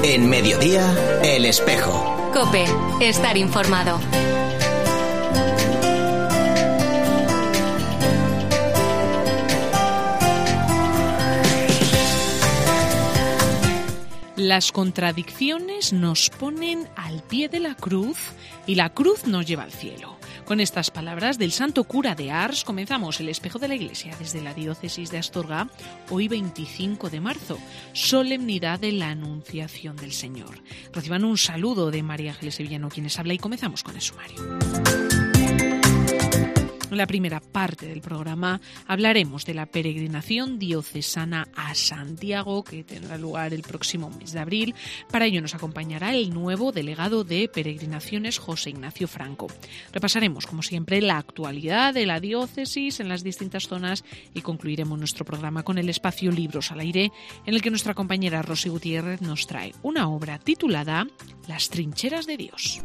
En Mediodía, El Espejo. COPE, estar informado. Las contradicciones nos ponen al pie de la cruz y la cruz nos lleva al cielo. Con estas palabras del santo cura de Ars comenzamos El Espejo de la Iglesia desde la diócesis de Astorga, hoy 25 de marzo, solemnidad de la Anunciación del Señor. Reciban un saludo de María Ángeles Sevillano, quienes habla, y comenzamos con el sumario. En la primera parte del programa hablaremos de la peregrinación diocesana a Santiago, que tendrá lugar el próximo mes de abril. Para ello nos acompañará el nuevo delegado de peregrinaciones, José Ignacio Franco. Repasaremos, como siempre, la actualidad de la diócesis en las distintas zonas y concluiremos nuestro programa con el espacio Libros al Aire, en el que nuestra compañera Rosy Gutiérrez nos trae una obra titulada Las trincheras de Dios.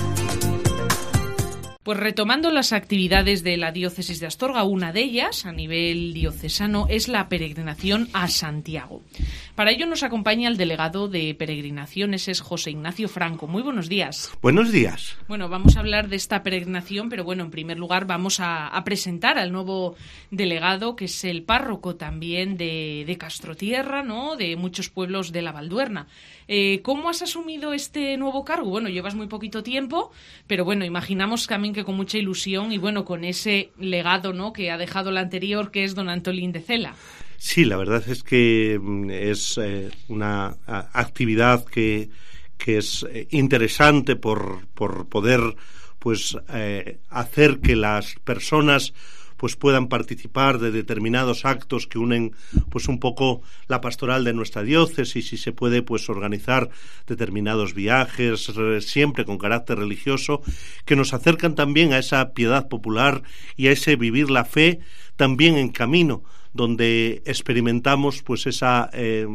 Pues retomando las actividades de la diócesis de Astorga, una de ellas, a nivel diocesano, es la peregrinación a Santiago. Para ello nos acompaña el delegado de peregrinaciones, es José Ignacio Franco. Muy buenos días. Buenos días. Bueno, vamos a hablar de esta peregrinación, pero bueno, en primer lugar vamos a presentar al nuevo delegado, que es el párroco también de Castrotierra, ¿no?, de muchos pueblos de la Valduerna. ¿Cómo has asumido este nuevo cargo? Bueno, llevas muy poquito tiempo, pero bueno, imaginamos también que con mucha ilusión y bueno, con ese legado, ¿no?, que ha dejado el anterior, que es don Antolín de Cela. Sí, la verdad es que es una actividad que es interesante por poder pues hacer que las personas pues puedan participar de determinados actos que unen pues un poco la pastoral de nuestra diócesis, y se puede pues organizar determinados viajes siempre con carácter religioso que nos acercan también a esa piedad popular y a ese vivir la fe también en camino, donde experimentamos pues esa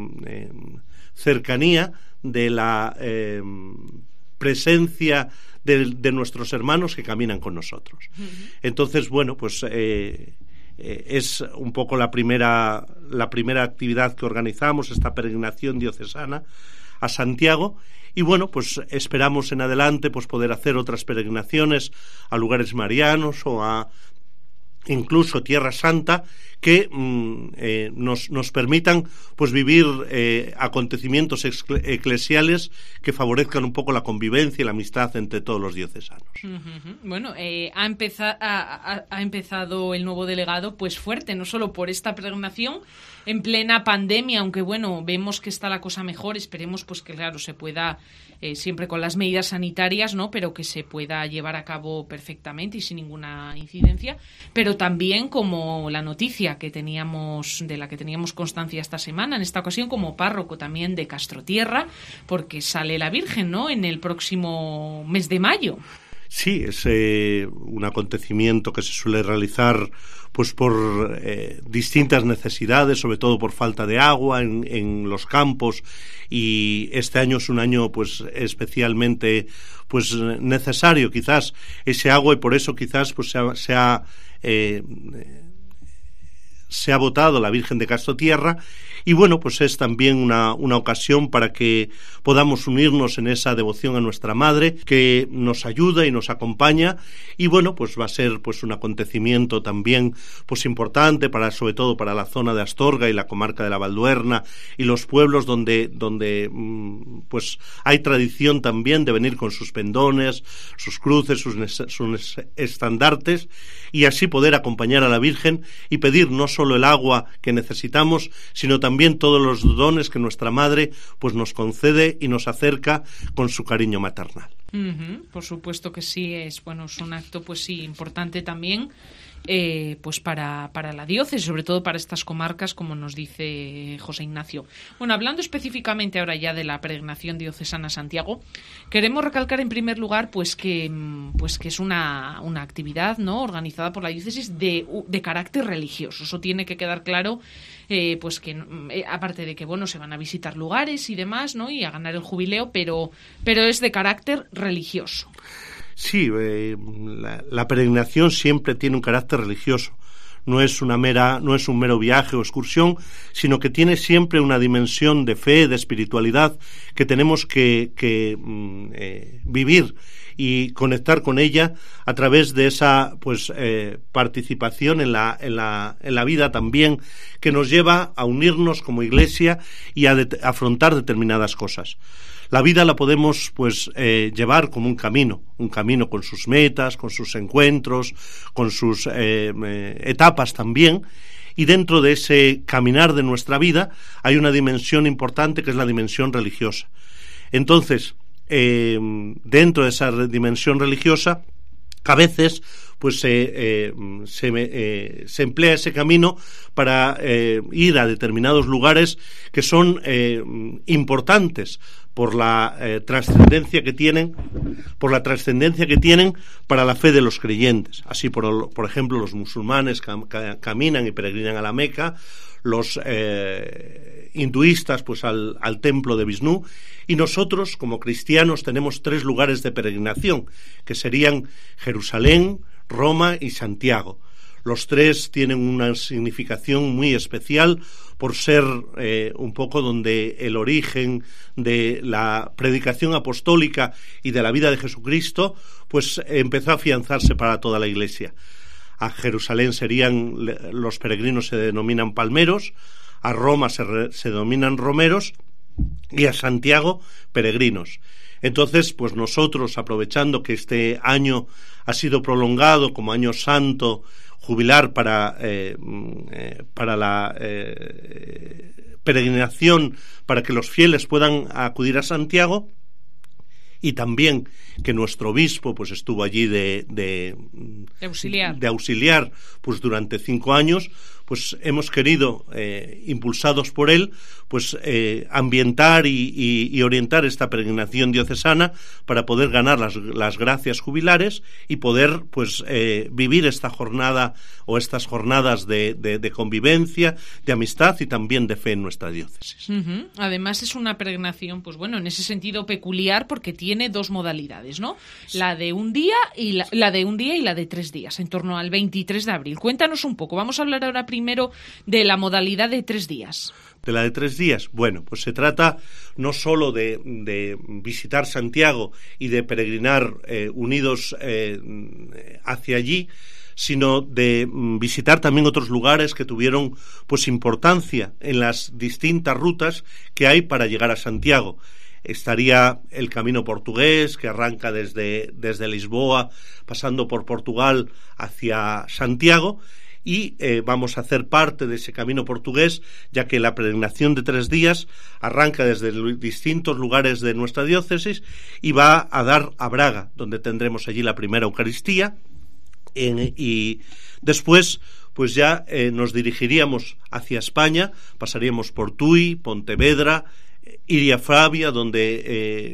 cercanía de la presencia de nuestros hermanos que caminan con nosotros. Entonces, bueno, pues es un poco la primera actividad que organizamos, esta peregrinación diocesana a Santiago. Y bueno, pues esperamos en adelante pues poder hacer otras peregrinaciones a lugares marianos o a incluso Tierra Santa, que nos permitan pues vivir acontecimientes eclesiales que favorezcan un poco la convivencia y la amistad entre todos los diocesanos. Bueno, ha empezado el nuevo delegado pues fuerte, no solo por esta peregrinación en plena pandemia, aunque bueno, vemos que está la cosa mejor, esperemos pues que claro se pueda siempre con las medidas sanitarias, ¿no?, pero que se pueda llevar a cabo perfectamente y sin ninguna incidencia, pero también como la noticia de la que teníamos constancia esta semana, en esta ocasión como párroco también de Castrotierra, porque sale la Virgen, ¿no?, en el próximo mes de mayo. Sí, es un acontecimiento que se suele realizar pues por distintas necesidades, sobre todo por falta de agua en los campos, y este año es un año pues especialmente pues necesario quizás ese agua, y por eso quizás pues se ha votado la Virgen de Castrotierra. Y bueno, pues es también una ocasión para que podamos unirnos en esa devoción a nuestra Madre, que nos ayuda y nos acompaña. Y bueno, pues va a ser pues un acontecimiento también pues importante sobre todo para la zona de Astorga y la comarca de la Valduerna y los pueblos donde pues hay tradición también de venir con sus pendones, sus cruces, sus estandartes, y así poder acompañar a la Virgen y pedir no solo el agua que necesitamos, sino también todos los dones que nuestra Madre pues nos concede y nos acerca con su cariño maternal. Por supuesto que sí, es un acto pues sí importante también pues para la diócesis, sobre todo para estas comarcas, como nos dice José Ignacio. Bueno, hablando específicamente ahora ya de la peregrinación diocesana a Santiago, queremos recalcar en primer lugar pues que es una actividad, ¿no?, organizada por la diócesis de carácter religioso. Eso tiene que quedar claro, pues que aparte de que bueno, se van a visitar lugares y demás, ¿no?, y a ganar el jubileo, pero es de carácter religioso. Sí, la peregrinación siempre tiene un carácter religioso. no es un mero viaje o excursión, sino que tiene siempre una dimensión de fe, de espiritualidad, que tenemos que vivir y conectar con ella a través de esa participación en la vida también, que nos lleva a unirnos como Iglesia y a afrontar determinadas cosas. La vida la podemos llevar como un camino con sus metas, con sus encuentros, con sus etapas también, y dentro de ese caminar de nuestra vida hay una dimensión importante que es la dimensión religiosa. Entonces, dentro de esa dimensión religiosa, a veces se emplea ese camino para ir a determinados lugares que son importantes por la trascendencia que tienen para la fe de los creyentes. Así, por ejemplo, los musulmanes caminan y peregrinan a la Meca, los hinduistas al templo de Vishnu, y nosotros como cristianos tenemos 3 lugares de peregrinación, que serían Jerusalén, Roma y Santiago. Los 3 tienen una significación muy especial por ser un poco donde el origen de la predicación apostólica y de la vida de Jesucristo empezó a afianzarse para toda la Iglesia. A Jerusalén los peregrinos se denominan palmeros, a Roma se denominan romeros y a Santiago peregrinos. Entonces, nosotros, aprovechando que este año ha sido prolongado como año santo jubilar para la peregrinación, para que los fieles puedan acudir a Santiago, y también que nuestro obispo estuvo allí de auxiliar durante 5 años, hemos querido, impulsados por él, ambientar y orientar esta peregrinación diocesana para poder ganar las gracias jubilares y poder vivir esta jornada o estas jornadas de convivencia, de amistad y también de fe en nuestra diócesis. Uh-huh. Además es una peregrinación, en ese sentido peculiar, porque tiene 2 modalidades, ¿no? La de un día y la de 3 días, en torno al 23 de abril. Cuéntanos un poco. Vamos a hablar ahora primero de la modalidad de 3 días. De la de 3 días, se trata no solo de visitar Santiago y de peregrinar unidos hacia allí, sino de visitar también otros lugares que tuvieron importancia en las distintas rutas que hay para llegar a Santiago. Estaría el camino portugués, que arranca desde Lisboa, pasando por Portugal hacia Santiago, y vamos a hacer parte de ese camino portugués, ya que la peregrinación de 3 días arranca desde distintos lugares de nuestra diócesis y va a dar a Braga, donde tendremos allí la primera Eucaristía, y después ya nos dirigiríamos hacia España, pasaríamos por Tui, Pontevedra, Iria Flavia, donde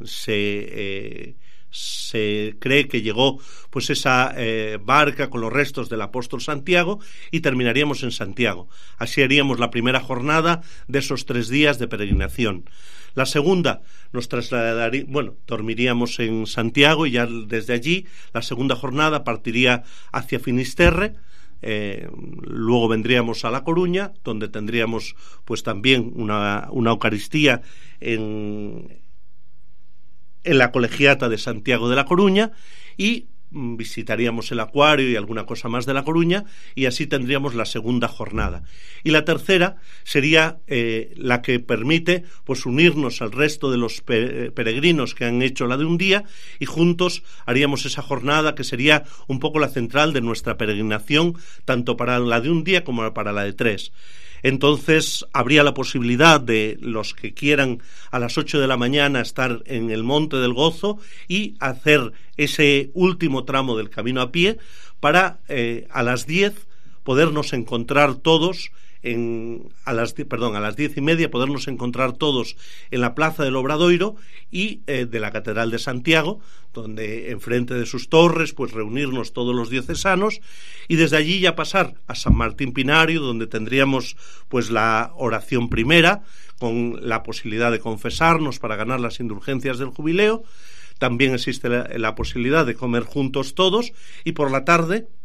se cree que llegó esa barca con los restos del apóstol Santiago, y terminaríamos en Santiago. Así haríamos la primera jornada de esos 3 días de peregrinación. La segunda dormiríamos en Santiago, y ya desde allí la segunda jornada partiría hacia Finisterre. Luego vendríamos a La Coruña, donde tendríamos también una Eucaristía en la Colegiata de Santiago de La Coruña, y visitaríamos el acuario y alguna cosa más de La Coruña, y así tendríamos la segunda jornada. Y la tercera sería la que permite unirnos al resto de los peregrinos que han hecho la de un día, y juntos haríamos esa jornada que sería un poco la central de nuestra peregrinación, tanto para la de un día como para la de 3. Entonces habría la posibilidad de los que quieran a las 8 de la mañana estar en el Monte del Gozo y hacer ese último tramo del camino a pie para a las 10 podernos encontrar todos a las 10:30 podernos encontrar todos en la Plaza del Obradoiro y de la Catedral de Santiago, donde enfrente de sus torres reunirnos todos los diocesanos, y desde allí ya pasar a San Martín Pinario, donde tendríamos la oración primera con la posibilidad de confesarnos para ganar las indulgencias del jubileo. También existe la posibilidad de comer juntos todos, y por la tarde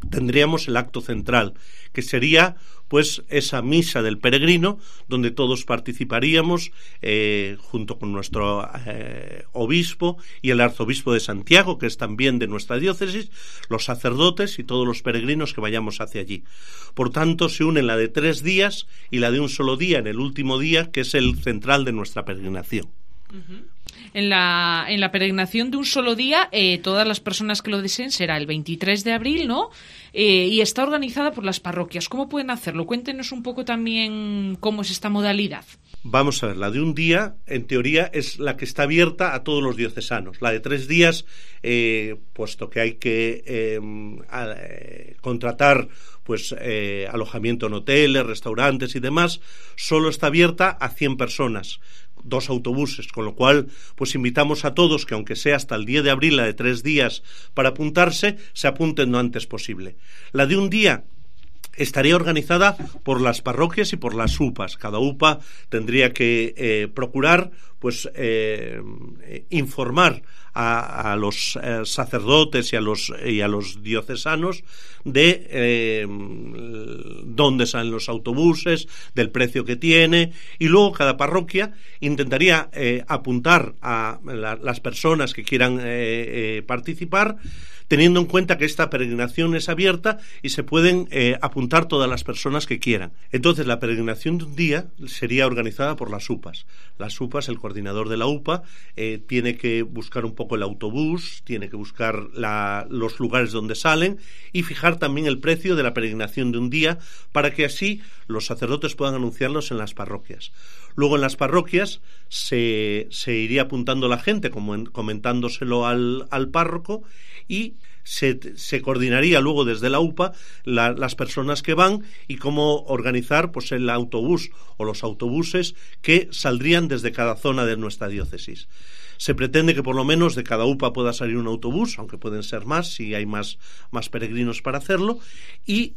tendríamos el acto central, que sería pues esa misa del peregrino, donde todos participaríamos junto con nuestro obispo y el arzobispo de Santiago, que es también de nuestra diócesis, los sacerdotes y todos los peregrinos que vayamos hacia allí. Por tanto, se unen la de 3 días y la de un solo día en el último día, que es el central de nuestra peregrinación. Uh-huh. En la peregrinación de un solo día, todas las personas que lo deseen, será el 23 de abril, ¿no? Y está organizada por las parroquias. ¿Cómo pueden hacerlo? Cuéntenos un poco también cómo es esta modalidad. Vamos a ver, la de un día, en teoría, es la que está abierta a todos los diocesanos. La de 3 días, puesto que hay que contratar pues alojamiento en hoteles, restaurantes y demás, solo está abierta a 100 personas. 2 autobuses, con lo cual pues invitamos a todos que, aunque sea hasta el 10 de abril, la de 3 días, para apuntarse, se apunten lo antes posible. La de un día estaría organizada por las parroquias y por las UPAs. Cada UPA tendría que procurar pues informar a los sacerdotes y a los diocesanos de dónde salen los autobuses, del precio que tiene, y luego cada parroquia intentaría apuntar a las personas que quieran participar, teniendo en cuenta que esta peregrinación es abierta y se pueden apuntar todas las personas que quieran. Entonces, la peregrinación de un día sería organizada por las UPAs. Las UPAs, el coordinador de la UPA, tiene que buscar un poco el autobús, tiene que buscar los lugares donde salen y fijar también el precio de la peregrinación de un día, para que así los sacerdotes puedan anunciarlos en las parroquias. Luego, en las parroquias se iría apuntando la gente, comentándoselo al párroco, y se coordinaría luego desde la UPA las personas que van y cómo organizar pues el autobús o los autobuses que saldrían desde cada zona de nuestra diócesis. Se pretende que por lo menos de cada UPA pueda salir un autobús, aunque pueden ser más si hay más peregrinos para hacerlo, y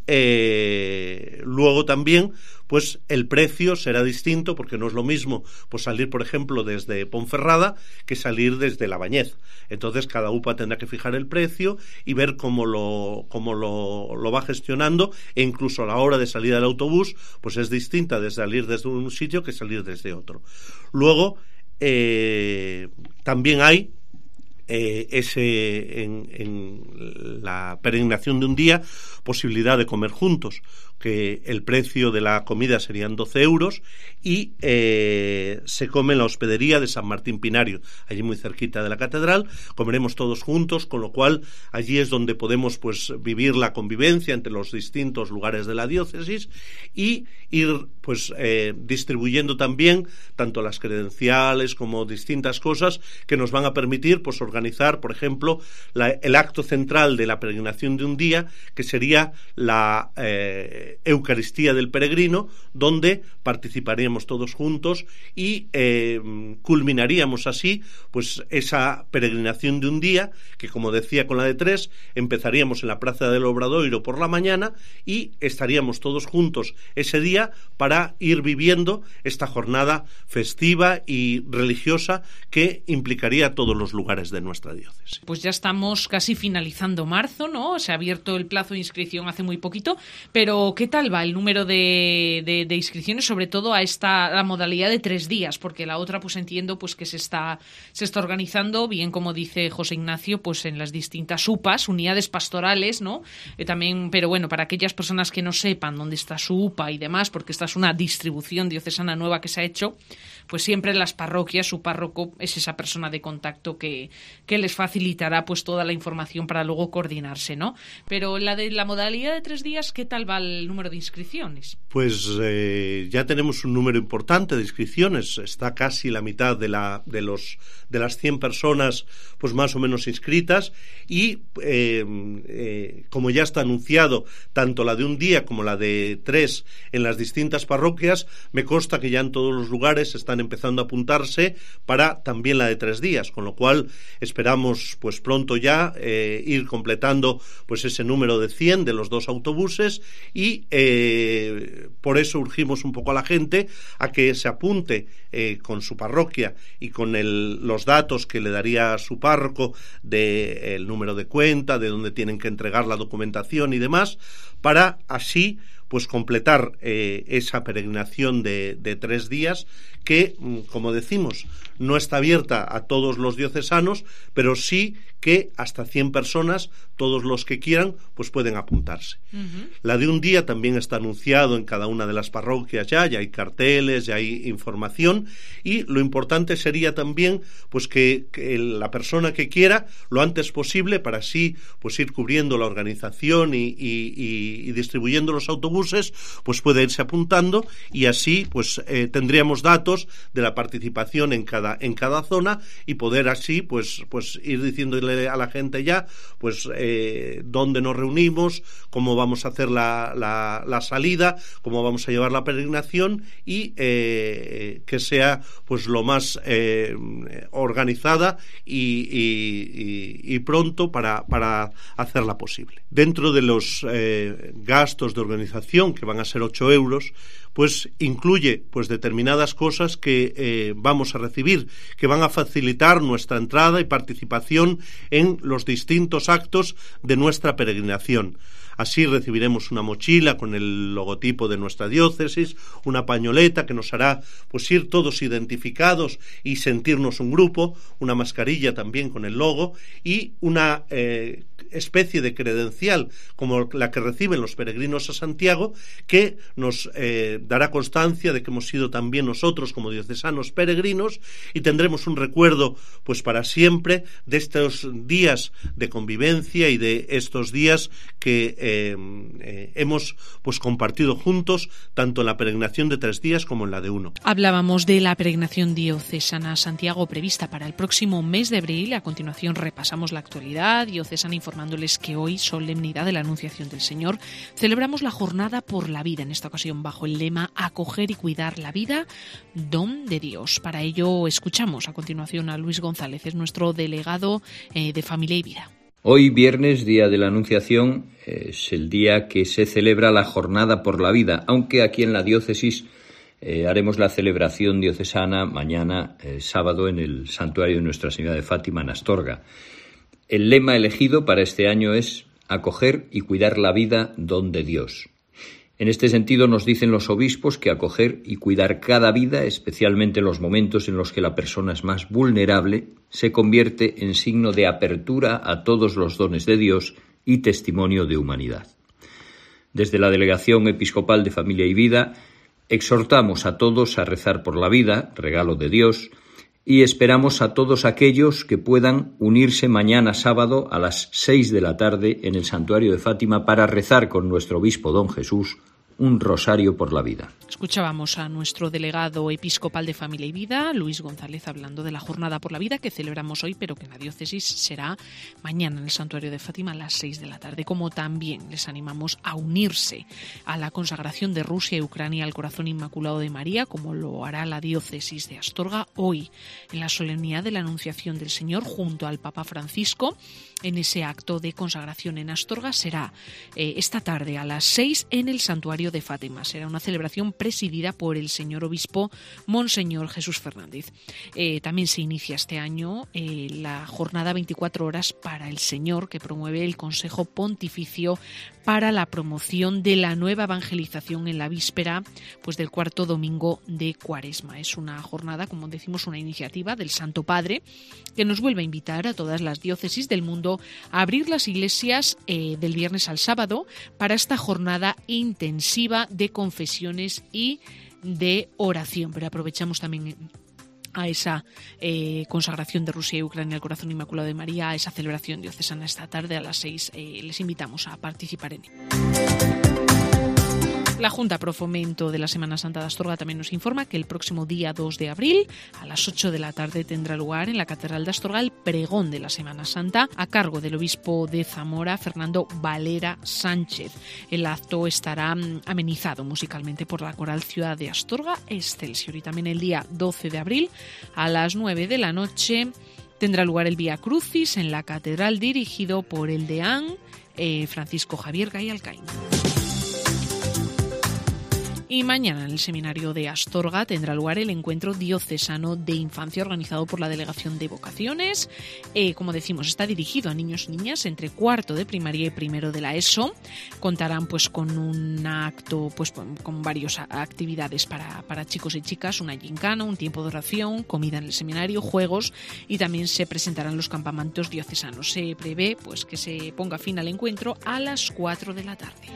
luego también pues el precio será distinto, porque no es lo mismo pues salir, por ejemplo, desde Ponferrada que salir desde Labañez. Entonces cada UPA tendrá que fijar el precio y ver cómo lo va gestionando, e incluso a la hora de salida del autobús pues es distinta de salir desde un sitio que salir desde otro. Luego también hay en la peregrinación de un día posibilidad de comer juntos, que el precio de la comida serían 12 euros y se come en la hospedería de San Martín Pinario, allí muy cerquita de la catedral. Comeremos todos juntos, con lo cual allí es donde podemos pues vivir la convivencia entre los distintos lugares de la diócesis y ir pues distribuyendo también tanto las credenciales como distintas cosas que nos van a permitir pues organizar, por ejemplo, el acto central de la peregrinación de un día, que sería la Eucaristía del peregrino, donde participaríamos todos juntos y culminaríamos así pues esa peregrinación de un día, que, como decía, con la de 3 empezaríamos en la Plaza del Obradoiro por la mañana y estaríamos todos juntos ese día para ir viviendo esta jornada festiva y religiosa que implicaría todos los lugares de nuestra diócesis. Pues ya estamos casi finalizando marzo, ¿no? Se ha abierto el plazo de inscripción hace muy poquito, pero ¿qué tal va el número de inscripciones, sobre todo a la modalidad de 3 días? Porque la otra, pues entiendo pues que se está organizando bien, como dice José Ignacio, pues en las distintas UPAs, unidades pastorales, ¿no? También, pero bueno, para aquellas personas que no sepan dónde está su UPA y demás, porque esta es una distribución diocesana nueva que se ha hecho, pues siempre en las parroquias su párroco es esa persona de contacto que les facilitará pues toda la información para luego coordinarse, ¿no? Pero la modalidad de 3 días, ¿qué tal va el número de inscripciones? Pues ya tenemos un número importante de inscripciones. Está casi la mitad de las 100 personas pues más o menos inscritas, y como ya está anunciado tanto la de un día como la de 3 en las distintas parroquias, me consta que ya en todos los lugares están van empezando a apuntarse para también la de 3 días, con lo cual esperamos pues pronto ya ir completando pues ese número de 100 de los 2 autobuses y por eso urgimos un poco a la gente a que se apunte con su parroquia y con los datos que le daría a su párroco del número de cuenta, de dónde tienen que entregar la documentación y demás, para así pues completar esa peregrinación de 3 días que, como decimos, no está abierta a todos los diocesanos, pero sí que hasta 100 personas, todos los que quieran, pues pueden apuntarse. Uh-huh. La de un día también está anunciado en cada una de las parroquias ya hay carteles, ya hay información, y lo importante sería también pues que la persona que quiera, lo antes posible, para así pues ir cubriendo la organización y distribuyendo los autobuses, pues puede irse apuntando y así pues tendríamos datos de la participación en cada zona y poder así pues ir diciéndole a la gente ya pues dónde nos reunimos, cómo vamos a hacer la salida, cómo vamos a llevar la peregrinación y que sea pues lo más organizada y pronto para hacerla posible. Dentro de los gastos de organización, que van a ser 8 euros, pues incluye pues determinadas cosas que vamos a recibir, que van a facilitar nuestra entrada y participación en los distintos actos de nuestra peregrinación. Así recibiremos una mochila con el logotipo de nuestra diócesis, una pañoleta que nos hará pues ir todos identificados y sentirnos un grupo, una mascarilla también con el logo y una especie de credencial como la que reciben los peregrinos a Santiago, que nos dará constancia de que hemos sido también nosotros como diocesanos peregrinos y tendremos un recuerdo pues para siempre de estos días de convivencia y de estos días que hemos pues compartido juntos tanto en la peregrinación de 3 días como en la de 1. Hablábamos de la peregrinación diocesana a Santiago prevista para el próximo mes de abril. A continuación repasamos la actualidad diocesana informándoles que hoy, solemnidad de la Anunciación del Señor, celebramos la Jornada por la Vida, en esta ocasión bajo el lema Acoger y cuidar la vida, don de Dios. Para ello escuchamos a continuación a Luis González, es nuestro delegado de Familia y Vida. Hoy, viernes, día de la Anunciación, es el día que se celebra la Jornada por la Vida, aunque aquí en la diócesis haremos la celebración diocesana mañana, sábado, en el santuario de Nuestra Señora de Fátima, en Astorga. El lema elegido para este año es acoger y cuidar la vida, don de Dios. En este sentido nos dicen los obispos que acoger y cuidar cada vida, especialmente en los momentos en los que la persona es más vulnerable, se convierte en signo de apertura a todos los dones de Dios y testimonio de humanidad. Desde la Delegación Episcopal de Familia y Vida, exhortamos a todos a rezar por la vida, regalo de Dios, y esperamos a todos aquellos que puedan unirse mañana sábado a las 6 de la tarde en el Santuario de Fátima para rezar con nuestro obispo don Jesús un rosario por la vida. Escuchábamos a nuestro delegado episcopal de Familia y Vida, Luis González, hablando de la Jornada por la Vida que celebramos hoy, pero que en la diócesis será mañana en el Santuario de Fátima a las 6 de la tarde. Como también les animamos a unirse a la consagración de Rusia y Ucrania al Corazón Inmaculado de María, como lo hará la diócesis de Astorga hoy, en la solemnidad de la Anunciación del Señor, junto al Papa Francisco. En ese acto de consagración en Astorga será esta tarde a las 6 en el Santuario de Fátima. Será una celebración presidida por el señor obispo Monseñor Jesús Fernández. También se inicia este año la jornada 24 horas para el Señor, que promueve el Consejo Pontificio para la promoción de la nueva evangelización en la víspera pues del 4º domingo de Cuaresma. Es una jornada, como decimos, una iniciativa del Santo Padre que nos vuelve a invitar a todas las diócesis del mundo a abrir las iglesias del viernes al sábado para esta jornada intensiva de confesiones y de oración. Pero aprovechamos también a esa consagración de Rusia y Ucrania al Corazón Inmaculado de María, a esa celebración diocesana esta tarde a las 6. Les invitamos a participar en ello. La Junta Pro Fomento de la Semana Santa de Astorga también nos informa que el próximo día 2 de abril, a las 8 de la tarde, tendrá lugar en la Catedral de Astorga el pregón de la Semana Santa a cargo del obispo de Zamora, Fernando Valera Sánchez. El acto estará amenizado musicalmente por la coral Ciudad de Astorga Excelsior. Y también el día 12 de abril, a las 9 de la noche, tendrá lugar el Vía Crucis en la Catedral, dirigido por el deán Francisco Javier Gay Alcaín. Y mañana en el Seminario de Astorga tendrá lugar el encuentro diocesano de infancia organizado por la Delegación de Vocaciones. Como decimos, está dirigido a niños y niñas entre cuarto de primaria y primero de la ESO. Contarán pues con un acto, pues con varias actividades para chicos y chicas, una gincana, un tiempo de oración, comida en el seminario, juegos, y también se presentarán los campamentos diocesanos. Se prevé pues que se ponga fin al encuentro a las 4 de la tarde.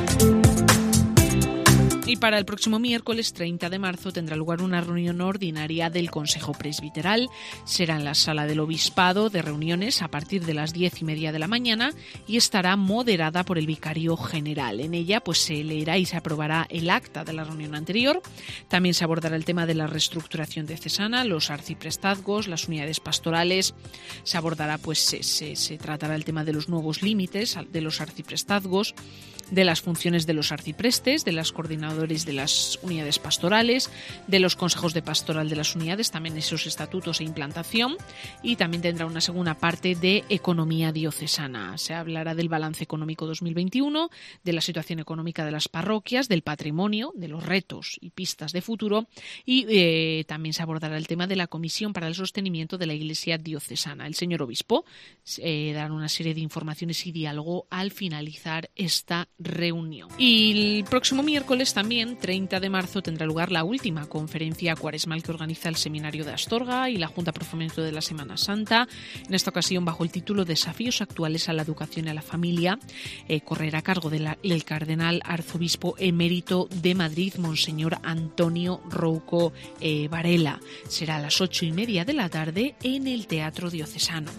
Y para el próximo miércoles 30 de marzo tendrá lugar una reunión ordinaria del Consejo Presbiteral. Será en la Sala del Obispado de Reuniones a partir de las 10:30 de la mañana y estará moderada por el Vicario General. En ella pues se leerá y se aprobará el acta de la reunión anterior. También se abordará el tema de la reestructuración diocesana, los arciprestazgos, las unidades pastorales. Se abordará pues se tratará el tema de los nuevos límites de los arciprestazgos, de las funciones de los arciprestes, de las coordinadores de las unidades pastorales, de los consejos de pastoral de las unidades, también esos estatutos e implantación, y también tendrá una segunda parte de economía diocesana. Se hablará del balance económico 2021, de la situación económica de las parroquias, del patrimonio, de los retos y pistas de futuro, y también se abordará el tema de la Comisión para el Sostenimiento de la Iglesia Diocesana. El señor obispo dará una serie de informaciones y diálogo al finalizar esta reunión. Y el próximo miércoles también, 30 de marzo, tendrá lugar la última conferencia cuaresmal que organiza el Seminario de Astorga y la Junta Pro Fomento de la Semana Santa. En esta ocasión, bajo el título Desafíos actuales a la educación y a la familia, correrá a cargo del cardenal arzobispo emérito de Madrid, Monseñor Antonio Rouco Varela. Será a las 8:30 de la tarde en el Teatro Diocesano.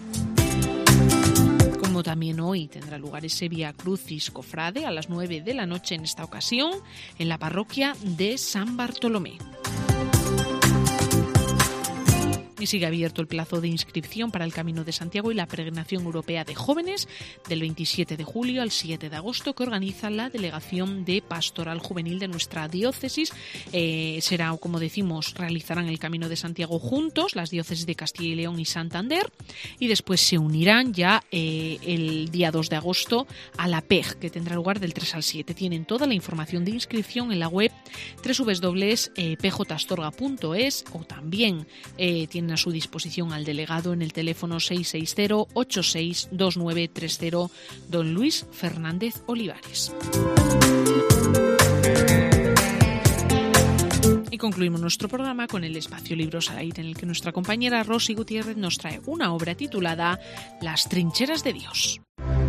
Como también hoy tendrá lugar ese Vía Crucis Cofrade a las 9 de la noche, en esta ocasión en la parroquia de San Bartolomé. Y sigue abierto el plazo de inscripción para el Camino de Santiago y la Peregrinación Europea de Jóvenes del 27 de julio al 7 de agosto que organiza la Delegación de Pastoral Juvenil de nuestra diócesis. Será, como decimos, realizarán el Camino de Santiago juntos, las diócesis de Castilla y León y Santander, y después se unirán ya el día 2 de agosto a la PEG, que tendrá lugar del 3 al 7. Tienen toda la información de inscripción en la web www.pjastorga.es o también tienen a su disposición al delegado en el teléfono 660-862930, don Luis Fernández Olivares. Y concluimos nuestro programa con el espacio Libros al Aire, en el que nuestra compañera Rosy Gutiérrez nos trae una obra titulada Las trincheras de Dios.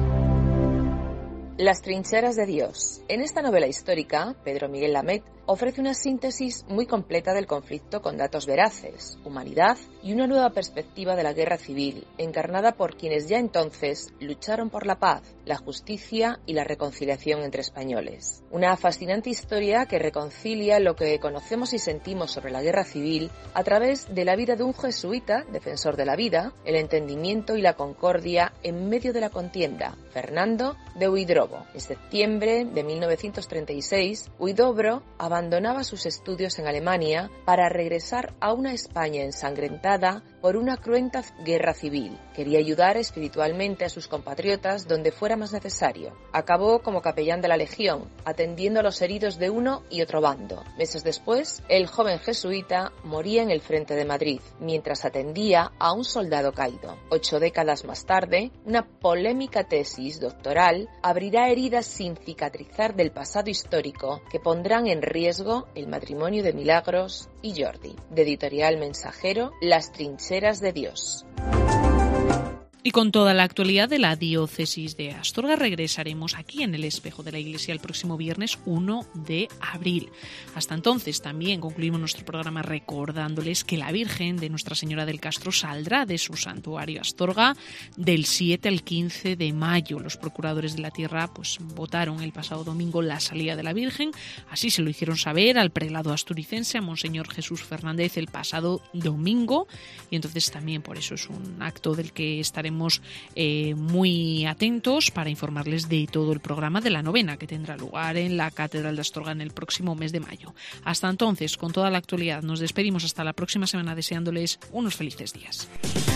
Las trincheras de Dios. En esta novela histórica, Pedro Miguel Lamet ofrece una síntesis muy completa del conflicto con datos veraces, humanidad y una nueva perspectiva de la guerra civil, encarnada por quienes ya entonces lucharon por la paz, la justicia y la reconciliación entre españoles. Una fascinante historia que reconcilia lo que conocemos y sentimos sobre la guerra civil a través de la vida de un jesuita, defensor de la vida, el entendimiento y la concordia en medio de la contienda, Fernando de Huidobro. En septiembre de 1936, Huidobro abandonaba sus estudios en Alemania para regresar a una España ensangrentada por una cruenta guerra civil. Quería ayudar espiritualmente a sus compatriotas donde fuera más necesario. Acabó como capellán de la Legión, atendiendo a los heridos de uno y otro bando. Meses después, el joven jesuita moría en el frente de Madrid, mientras atendía a un soldado caído. 8 décadas más tarde, una polémica tesis doctoral abrirá heridas sin cicatrizar del pasado histórico que pondrán en riesgo el matrimonio de Milagros y Jordi. De Editorial Mensajero, Las trincheras de Dios. Y con toda la actualidad de la diócesis de Astorga regresaremos aquí en el Espejo de la Iglesia el próximo viernes 1 de abril. Hasta entonces también concluimos nuestro programa recordándoles que la Virgen de Nuestra Señora del Castro saldrá de su santuario Astorga del 7 al 15 de mayo. Los procuradores de la tierra pues votaron el pasado domingo la salida de la Virgen, así se lo hicieron saber al prelado asturicense, a Monseñor Jesús Fernández, el pasado domingo, y entonces también por eso es un acto del que estaremos muy atentos para informarles de todo el programa de la novena que tendrá lugar en la Catedral de Astorga en el próximo mes de mayo. Hasta entonces, con toda la actualidad, nos despedimos hasta la próxima semana deseándoles unos felices días.